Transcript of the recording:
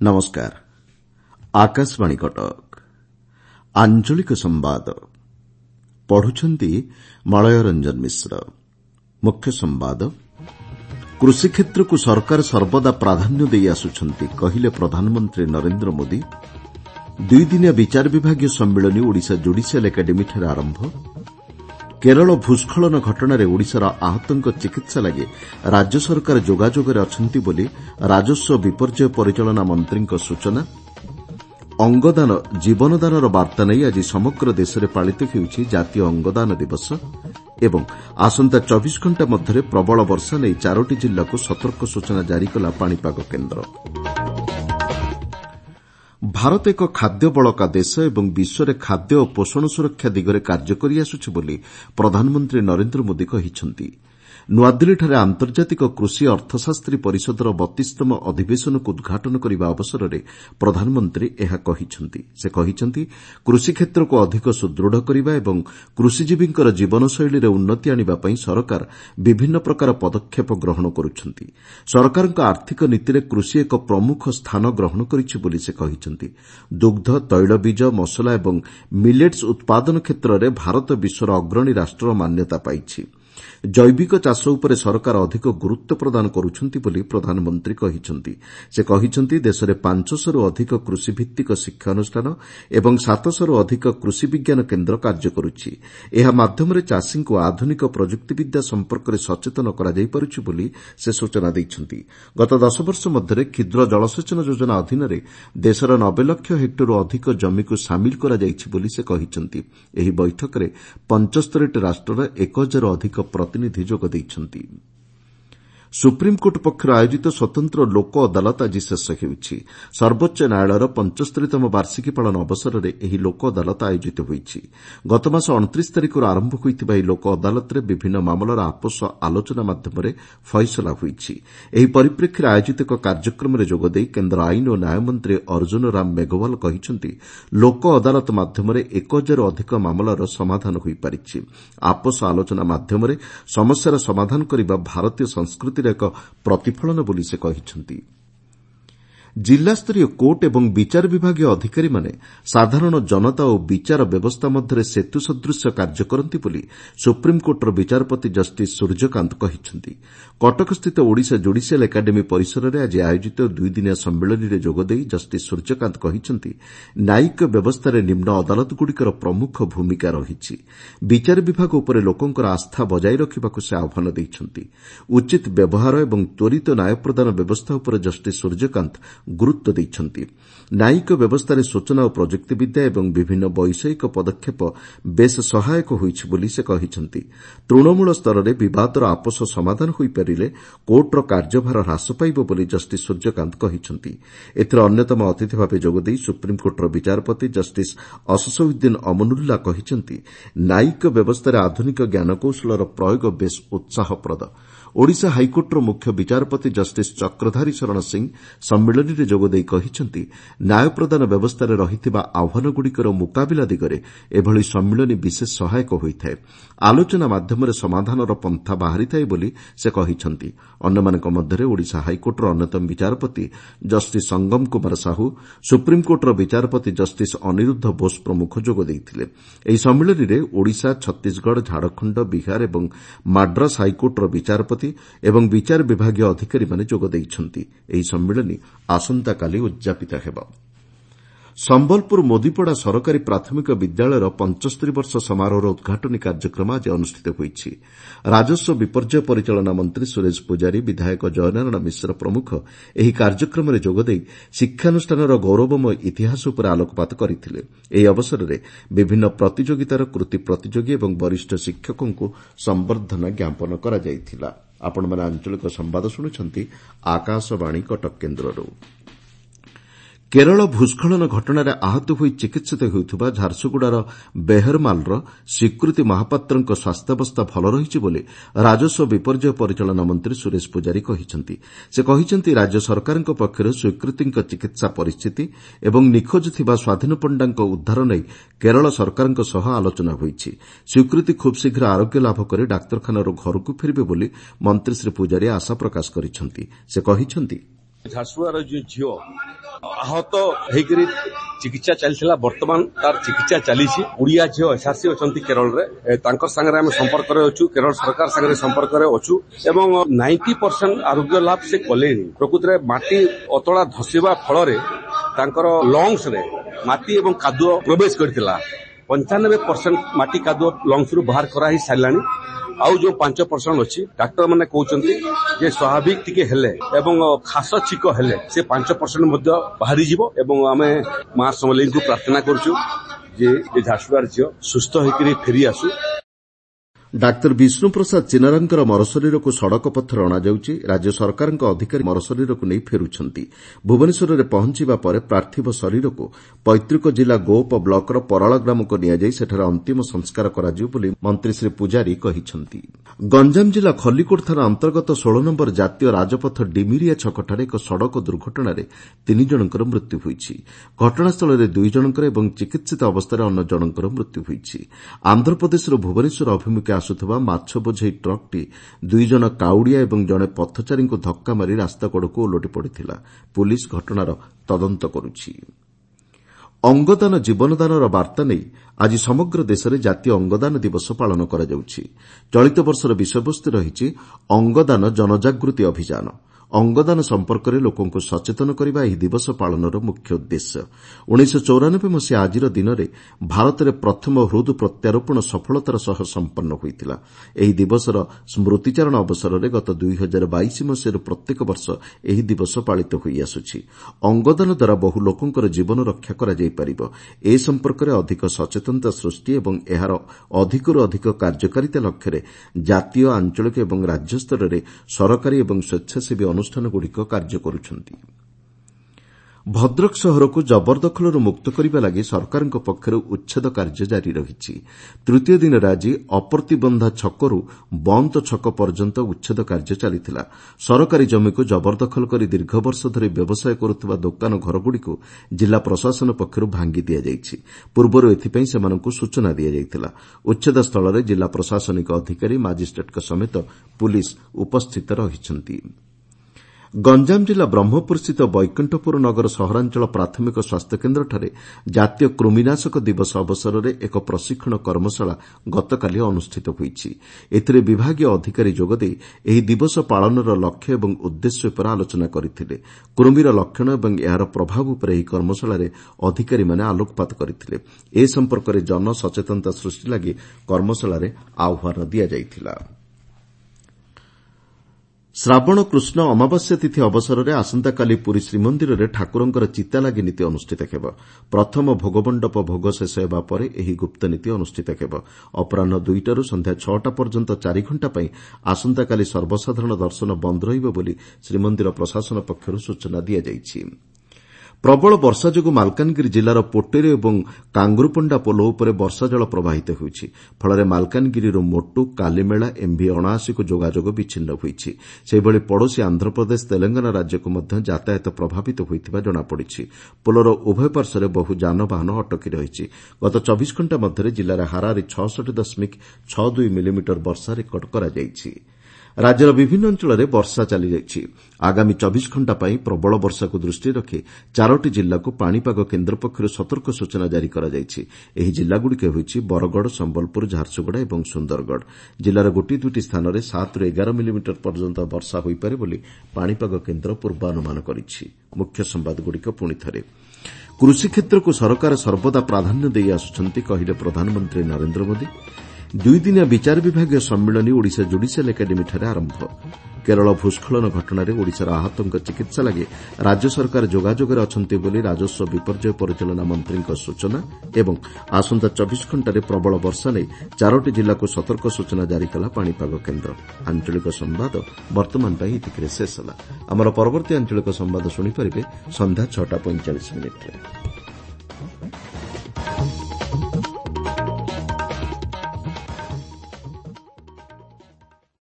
नमस्कार। आकाशवाणी कटक आंचलिक संवाद पढ़ुछंती मलय रंजन मिश्र। मुख्य संवाद। कृषि क्षेत्र को सरकार सर्वदा प्राधान्य दे आसुछंती कहिले प्रधानमंत्री नरेंद्र मोदी। 2 दिनिया विचार विभागीय सम्मेलन ओडिशा जुडिशियल एकाडेमी ठारे आरंभ। केरल भूस्खलन घटना ओडिशार आहतों चिकित्सा लगी राज्य सरकार जोगाजोगरे अछंती बोली राजस्व विपर्यय परिचालना मंत्री सूचना। अंगदान जीवनदानर वार्ता नहीं आज समग्र देश में पालित होउछि जातीय अंगदान दिवस एवं आसंता 24 घंटा मध्य प्रबल वर्षा नहीं 4टी जिल्ला को सतर्क सूचना जारी कला पाणीपाग केन्द्र। भारत एक खाद्य बळका देश एवं विश्व में खाद्य और पोषण सुरक्षा दिगरे कार्य करि आसुछि बोली प्रधानमंत्री नरेंद्र मोदी कहिछंती। नुआदिल्लीଠାରେ आंतर्जातिक कृषि अर्थशास्त्री परिषदर 32तम अधिवेशन को उद्घाटन करने अवसर में प्रधानमंत्री यह कहिछंती। से कहिछंती कृषि क्षेत्र को अधिक सुदृढ़ करने एवं कृषिजीवींकर जीवनशैली में उन्नति आनिबा पई सरकार विभिन्न प्रकार पदक्षेप ग्रहण करुछंती। सरकारक आर्थिक नीति में कृषि एक प्रमुख स्थान ग्रहण करिछि बोली से कहिछंती। दुग्ध तैलबीज मसला एवं मिलेट्स उत्पादन क्षेत्र में भारत विश्वर अग्रणी राष्ट्र मान्यता पाइछि। जैविक चाष उपरे सरकार अधिक गुरुत्व प्रदान करुछंती बोली प्रधानमंत्री कहिछंती। से कहिछंती देश में 500 रु अधिक कृषि भित्तिक शिक्षानुष्ठान एवं 700 रु अधिक कृषि विज्ञान केन्द्र कार्य करुछि। एहा माध्यमरे चाषी को आधुनिक प्रजुक्ति विद्या संपर्क में सचेतन करा जाई पारुछि बोली से सूचना दैछंती। गत 10 वर्ष मध्य क्षुद्र जलसेचन योजना अधीन देशर 90 लाख हेक्टर अधिक जमी को सामिल करा जाइछि बोली से कहिछंती। एही बैठक में 75 राष्ट्रर 1000 अधिक प्रतिनिधि जोग दैछंती। सुप्रीमकोर्ट पक्षर आयोजित स्वतंत्र लोक अदालत आज शेष हेउछि। सर्वोच्च न्यायालयर 75तम वार्षिकी पालन अवसर में ଏହି लोक अदालत आयोजित होइछि। गत मास 29 तारिखर आरंभ होइतिबा ଏହି लोक अदालत रे विभिन्न मामलार आपस आलोचना माध्यम फैसला होइछि। ଏହି परिप्रेक्षीरे आयोजित एक कार्यक्रम में जोगदेई केन्द्र आईन और न्याय मंत्री अर्जुन राम मेघवाल कहिछंती लोक अदालत माध्यम 1000 अधिक मामलार समाधान होई पारिछि। आपस आलोचना माध्यम समस्यार समाधान करबा भारतीय संस्कृति एक प्रतिफलन बोली से कहिछंती। जिला स्तरीय कोर्ट एवं विचार विभागीय अधिकारी माने साधारण जनता और विचार व्यवस्था मध्य सेतु सदृश कार्य करती बोली सुप्रीमकोर्टर विचारपति जस्टिस सूर्यकांत कहिछंती। कटक स्थित ओडिशा जुडिशियल एकाडेमी परिसर में आज आयोजित 2 दिनिया सम्मेलन में जोगदेई जस्टिस सूर्यकांत कहिछंती न्यायिक व्यवस्था निम्न अदालतगुड़िकर प्रमुख भूमिका रहिछि। विचार विभाग उपरे लोकंकर आस्था बजाय रखिबाकु से आह्वान दैछंती। उचित व्यवहार एवं त्वरित न्याय प्रदान व्यवस्था उपर जस्टिस सूर्यकांत गुरुत्व दैछंती। न्यायिक व्यवस्था सूचना और प्रजुक्ति विद्या एवं विभिन्न वैषयिक पदक्षेप बेस सहायक होइछि बोली से कहिछंती। तृणमूल स्तर में विवादर आपस समाधान होई परिले कोर्टर कार्यभार ह्रास पाइब बोली जस्टिस सूर्यकांत कहिछंती। एथर अन्यतम अतिथि भाव जोगदेई सुप्रीमकोर्टर विचारपति जस्टिस अससउद्दीन अमनुल्ला कहिछंती न्यायिक व्यवस्था आधुनिक ज्ञानकौशलर प्रयोग बेस उत्साहप्रद। ओडिशा हाइकोर्टर मुख्य विचारपति जस्टिस चक्रधारी शरण सिंह सम्मेलन में जोगदेई कहिछंती न्याय प्रदान व्यवस्था रहिथिबा आह्वानगुड़िकर मुकाबिला दिगरे एभली सम्मेलन विशेष सहायक होइଥାଏ। आलोचना माध्यम समाधानर पंथा बाहरिଥାଏ बोली से कहिछंती। अन्यमानक मध्य ओडिशा हाइकोर्टर अन्यतम विचारपति जस्टिस संगम कुमार साहू सुप्रीमकोर्टर विचारपति जस्टिस अनिरुद्ध बोस प्रमुख जोग देइथिले। ଏହି ସମ୍ମିଳନୀରେ ओडिशा छत्तीसगढ़ झारखंड बिहार एवं माड्रास हाइकोर्टर विचारपति एवं विचार विभागीय अधिकारी माने जोग दैछंती। ଏହି ସମ୍ମିଳନୀ आसंता काली उद्यापित हेबो। संबलपुर मोदीपड़ा सरकारी प्राथमिक विद्यालयर 75 वर्ष समारोह उद्घाटनी कार्यक्रम आज अनुष्ठित होइछि। राजस्व विपर्यय परिचालना मंत्री सुरेश पुजारी विधायक जयनारायण मिश्र प्रमुख ଏହି कार्यक्रम जोगदेई शिक्षानुष्ठानर गौरवमय इतिहास उपर आलोकपात करथिले। ଏହି अवसर विभिन्न प्रतियोगितार कृति प्रतियोगी एवं वरिष्ठ शिक्षकों को संबर्धना ज्ञापन करा जायथिला। आपण आंचलिक संवाद शुणुछंती आकाशवाणी कटक केन्द्ररू। केरल भूस्खलन घटनार आहत होई चिकित्सित हेउथुबा झारसुगुड़ार बेहरमालर स्वीकृति महापात्रଙ୍କ स्वास्थ्यावस्था भल रहिछि बोली राजस्व विपर्यय परिचालना मंत्री सुरेश पुजारी कहिछंती। से कहिछंती राज्य सरकारଙ୍କ पक्षर स्वीकृतिଙ୍କ चिकित्सा परिस्थिति एवं निखोज थिबा स्वाधीन पंडाଙ୍କ उद्धार नै केरल सरकारଙ୍କ सह आलोचना होइछि। स्वीकृति खूब शीघ्र आरोग्य लाभ करे डाक्तरखानार घरକୁ फेरिबे बोली मंत्री श्री पुजारी आशा प्रकाश करिछंती। से कहिछंती झारसुगुड़ार जो झील आहत होकर चिकित्सा चलता बर्तमान तार चिकित्सा चली ओडिया झील एसआरसी अच्छा केरल सागर आम संपर्क अच्छु केरल सरकार सागर संपर्क अच्छु एवं 90% आरोग्य लाभ से कले प्रकृत में माटी अतड़ा धसवा फल लंग्स रे माटी एवं कादुआ प्रवेश करथिला 95% माटी कादुआ लंग्स रु बाहर करा ही सारलानी आउ जो 5% अच्छी डाक्टर माने कहउचंती जे स्वाभाविक टिके हेले एवं खास छिक हेले से 5% मध्य बाहरी जीवो एवं आमे मां समलेई को प्रार्थना करछु जे झारसुगार झियो सुस्थ होकरी फेरी आसु। डाक्तर विष्णु प्रसाद चिनारांकर मरशरीर को सड़क पथर अणाଯାଉଛି। राज्य सरकार अधिकारी मरशरीर को नहीं फेरुछंती। भुवनेश्वर में पहुंचवा पर पार्थिव शरीर को पैतृक जिला गोप ब्लॉकर पराला ग्राम को नियाଯାଇ ସେଠାରେ अंतिम संस्कार କରାଯିବ ବୋଲି मंत्री श्री पुजारी କହିଛନ୍ତି। गंजाम जिला खल्लीकोट थाना अंतर्गत 16 नंबर जातीय राजपथ डिमिरिया छकଠାରେ ଏକ ସଡ଼କ ଦୁର୍ଘଟଣାରେ 3 ଜଣଙ୍କର ମୃତ୍ୟୁ ହୋଇଛି। ଘଟଣାସ୍ଥଳରେ 2 ଜଣଙ୍କର ଏବଂ ଚିକିତ୍ସିତ ଅବସ୍ଥାରେ ଅନ୍ୟ ଜଣଙ୍କର ମୃତ୍ୟୁ ହୋଇଛି। ଆନ୍ଧ୍ରପ୍ରଦେଶର ଭୁବନେଶ୍ୱର ଅଭିମୁଖେ ଆସୁଥିବା ମାଛ ବୋଝେଇ ଟ୍ରକ୍ଟି 2 ଜଣ କାଉଡ଼ିଆ ଏବଂ ଜଣେ ପଥଚାରୀଙ୍କୁ ଧକ୍କା ମାରି ରାସ୍ତା କଡ଼କୁ ଓଲଟି ପଡ଼ିଥିଲା। ପୁଲିସ ଘଟଣାର ତଦନ୍ତ କରୁଛି। ଅଙ୍ଗଦାନ ଜୀବନଦାନର ବାର୍ତ୍ତା ନେଇ ଆଜି ସମଗ୍ର ଦେଶରେ ଜାତୀୟ ଅଙ୍ଗଦାନ ଦିବସ ପାଳନ କରାଯାଉଛି। ଚଳିତ ବର୍ଷର ବିଷୟବସ୍ତୁ ରହିଛି ଅଙ୍ଗଦାନ ଜନଜାଗୃତି ଅଭିଯାନ। ଅଙ୍ଗଦାନ ସମ୍ପର୍କରେ ଲୋକଙ୍କୁ ସଚେତନ କରିବା ଏହି ଦିବସ ପାଳନର ମୁଖ୍ୟ ଉଦ୍ଦେଶ୍ୟ। 1994 ମସିହା ଆଜିର ଦିନରେ ଭାରତରେ ପ୍ରଥମ ହୃଦ ପ୍ରତ୍ୟାରୋପଣ ସଫଳତାର ସହ ସମ୍ପନ୍ନ ହୋଇଥିଲା। ଏହି ଦିବସର ସ୍ମୃତିଚାରଣ ଅବସରରେ ଗତ 2022 ମସିହାରୁ ପ୍ରତ୍ୟେକ ବର୍ଷ ଏହି ଦିବସ ପାଳିତ ହୋଇଆସୁଛି। ଅଙ୍ଗଦାନ ଦ୍ୱାରା ବହୁ ଲୋକଙ୍କର ଜୀବନ ରକ୍ଷା କରାଯାଇପାରିବ। ଏ ସମ୍ପର୍କରେ ଅଧିକ ସଚେତନତା ସୃଷ୍ଟି ଏବଂ ଏହାର ଅଧିକରୁ ଅଧିକ କାର୍ଯ୍ୟକାରିତା ଲକ୍ଷ୍ୟରେ ଜାତୀୟ ଆଞ୍ଚଳିକ ଏବଂ ରାଜ୍ୟ ସ୍ତରରେ ସରକାରୀ ଏବଂ ସ୍ୱେଚ୍ଛାସେବୀ ଅନୁଷ୍ଠାନଗୁଡ଼ିକ କାର୍ଯ୍ୟ କରୁଛନ୍ତି। ଭଦ୍ରକ ସହରକୁ ଜବରଦଖଲରୁ ମୁକ୍ତ କରିବା ଲାଗି ସରକାରଙ୍କ ପକ୍ଷରୁ ଉଚ୍ଛେଦ କାର୍ଯ୍ୟ ଜାରି ରହିଛି। ତୃତୀୟ ଦିନରେ ଆଜି ଅପର୍ତ୍ତିବନ୍ଧା ଛକରୁ ବନ୍ତ ଛକ ପର୍ଯ୍ୟନ୍ତ ଉଚ୍ଛେଦ କାର୍ଯ୍ୟ ଚାଲିଥିଲା। ସରକାରୀ ଜମିକୁ ଜବରଦଖଲ କରି ଦୀର୍ଘ ବର୍ଷ ଧରି ବ୍ୟବସାୟ କରୁଥିବା ଦୋକାନ ଘରଗୁଡ଼ିକୁ ଜିଲ୍ଲା ପ୍ରଶାସନ ପକ୍ଷରୁ ଭାଙ୍ଗି ଦିଆଯାଇଛି। ପୂର୍ବରୁ ଏଥିପାଇଁ ସେମାନଙ୍କୁ ସୂଚନା ଦିଆଯାଇଥିଲା। ଉଚ୍ଛେଦ ସ୍ଥଳରେ ଜିଲ୍ଲା ପ୍ରଶାସନିକ ଅଧିକାରୀ ମାଜିଷ୍ଟ୍ରେଟଙ୍କ ସମେତ ପୁଲିସ ଉପସ୍ଥିତ ରହିଛନ୍ତି। ଗଞ୍ଜାମ ଜିଲ୍ଲା ବ୍ରହ୍ମପୁରସ୍ଥିତ ବୈକୁଣ୍ଠପୁର ନଗର ସହରାଞ୍ଚଳ ପ୍ରାଥମିକ ସ୍ୱାସ୍ଥ୍ୟକେନ୍ଦ୍ରଠାରେ ଜାତୀୟ କୃମିନାଶକ ଦିବସ ଅବସରରେ ଏକ ପ୍ରଶିକ୍ଷଣ କର୍ମଶାଳା ଗତକାଲି ଅନୁଷ୍ଠିତ ହୋଇଛି। ଏଥିରେ ବିଭାଗୀୟ ଅଧିକାରୀ ଯୋଗଦେଇ ଏହି ଦିବସ ପାଳନର ଲକ୍ଷ୍ୟ ଏବଂ ଉଦ୍ଦେଶ୍ୟ ଉପରେ ଆଲୋଚନା କରିଥିଲେ। କୃମିର ଲକ୍ଷଣ ଏବଂ ଏହାର ପ୍ରଭାବ ଉପରେ ଏହି କର୍ମଶାଳାରେ ଅଧିକାରୀମାନେ ଆଲୋକପାତ କରିଥିଲେ। ଏ ସମ୍ପର୍କରେ ଜନସଚେତନତା ସୃଷ୍ଟି ଲାଗି କର୍ମଶାଳାରେ ଆହ୍ୱାନ ଦିଆଯାଇଥିଲା। ଶ୍ରାବଣ କୃଷ୍ଣ ଅମାବାସ୍ୟା ତିଥି ଅବସରରେ ଆସନ୍ତାକାଲି ପୁରୀ ଶ୍ରୀମନ୍ଦିରରେ ଠାକୁରଙ୍କର ଚିତାଲାଗି ନୀତି ଅନୁଷ୍ଠିତ ହେବ। ପ୍ରଥମ ଭୋଗମଣ୍ଡପ ଭୋଗ ଶେଷ ହେବା ପରେ ଏହି ଗୁପ୍ତ ନୀତି ଅନୁଷ୍ଠିତ ହେବ। ଅପରାହ୍ନ 2ଟାରୁ ସନ୍ଧ୍ୟା 6ଟା ପର୍ଯ୍ୟନ୍ତ 4 ଘଣ୍ଟା ପାଇଁ ଆସନ୍ତାକାଲି ସର୍ବସାଧାରଣ ଦର୍ଶନ ବନ୍ଦ ରହିବ ବୋଲି ଶ୍ରୀମନ୍ଦିର ପ୍ରଶାସନ ପକ୍ଷରୁ ସୂଚନା ଦିଆଯାଇଛି। ପ୍ରବଳ ବର୍ଷା ଯୋଗୁଁ ମାଲକାନଗିରି ଜିଲ୍ଲାର ପୋଟେରେ ଏବଂ କାଙ୍ଗୁରୁପଣ୍ଡା ପୋଲ ଉପରେ ବର୍ଷାଜଳ ପ୍ରବାହିତ ହେଉଛି। ଫଳରେ ମାଲକାନଗିରିରୁ ମୋଟୁ କାଲିମେଳା ଏମ୍ଭି 79କୁ ଯୋଗାଯୋଗ ବିଚ୍ଛିନ୍ନ ହୋଇଛି। ସେହିଭଳି ପଡ଼ୋଶୀ ଆନ୍ଧ୍ରପ୍ରଦେଶ ତେଲେଙ୍ଗାନା ରାଜ୍ୟକୁ ମଧ୍ୟ ଯାତାୟତ ପ୍ରଭାବିତ ହୋଇଥିବା ଜଣାପଡ଼ିଛି। ପୋଲର ଉଭୟ ପାର୍ଶ୍ୱରେ ବହୁ ଯାନବାହନ ଅଟକି ରହିଛି। ଗତ 24 ଘଣ୍ଟା ମଧ୍ୟରେ ଜିଲ୍ଲାରେ ହାରାହାରି 66.62 ମିଲିମିଟର ବର୍ଷା ରେକର୍ଡ କରାଯାଇଛି। ରାଜ୍ୟର ବିଭିନ୍ନ ଅଞ୍ଚଳରେ ବର୍ଷା ଚାଲିଯାଇଛି। ଆଗାମୀ 24 ଘଣ୍ଟା ପାଇଁ ପ୍ରବଳ ବର୍ଷାକୁ ଦୃଷ୍ଟିରେ ରଖି 4ଟି ଜିଲ୍ଲାକୁ ପାଣିପାଗ କେନ୍ଦ୍ର ପକ୍ଷରୁ ସତର୍କ ସୂଚନା ଜାରି କରାଯାଇଛି। ଏହି ଜିଲ୍ଲାଗୁଡ଼ିକ ହେଉଛି ବରଗଡ଼, ସମ୍ବଲପୁର, ଝାରସୁଗୁଡ଼ା ଏବଂ ସୁନ୍ଦରଗଡ଼। ଜିଲ୍ଲାର ଗୋଟିଏ ଦୁଇଟି ସ୍ଥାନରେ 7ରୁ 11 ମିଲିମିଟର ପର୍ଯ୍ୟନ୍ତ ବର୍ଷା ହୋଇପାରେ ବୋଲି ପାଣିପାଗ କେନ୍ଦ୍ର ପୂର୍ବାନୁମାନ କରିଛି। ମୁଖ୍ୟ ସମ୍ବାଦଗୁଡ଼ିକ ପୁଣିଥରେ। କୃଷିକ୍ଷେତ୍ରକୁ ସରକାର ସର୍ବଦା ପ୍ରାଧାନ୍ୟ ଦେଇ ଆସୁଛନ୍ତି କହିଲେ ପ୍ରଧାନମନ୍ତ୍ରୀ ନରେନ୍ଦ୍ର ମୋଦି। 2 ଦିନିଆ ବିଚାର ବିଭାଗୀୟ ସମ୍ମିଳନୀ ଓଡ଼ିଶା ଜୁଡିସିଆଲ ଏକାଡେମୀଠାରେ ଆରମ୍ଭ। କେରଳ ଭୂସ୍ଖଳନ ଘଟଣାରେ ଓଡ଼ିଶାର ଆହତଙ୍କ ଚିକିତ୍ସା ଲାଗି ରାଜ୍ୟ ସରକାର ଯୋଗାଯୋଗରେ ଅଛନ୍ତି ବୋଲି ରାଜସ୍ୱ ବିପର୍ଯ୍ୟୟ ପରିଚାଳନା ମନ୍ତ୍ରୀଙ୍କ ସୂଚନା ଏବଂ ଆସନ୍ତା 24 ଘଣ୍ଟାରେ ପ୍ରବଳ ବର୍ଷା ନେଇ 4ଟି ଜିଲ୍ଲାକୁ ସତର୍କ ସୂଚନା ଜାରି କଲା ପାଣିପାଗ କେନ୍ଦ୍ର। ଆଞ୍ଚଳିକ ସମ୍ବାଦ ବର୍ତ୍ତମାନ ପାଇଁ ଏତିକିରେ ଶେଷ ହେଲା। ଆମର ପରବର୍ତ୍ତୀ ଆଞ୍ଚଳିକ ସମ୍ବାଦ ଶୁଣିପାରିବେ ସନ୍ଧ୍ୟା 6:45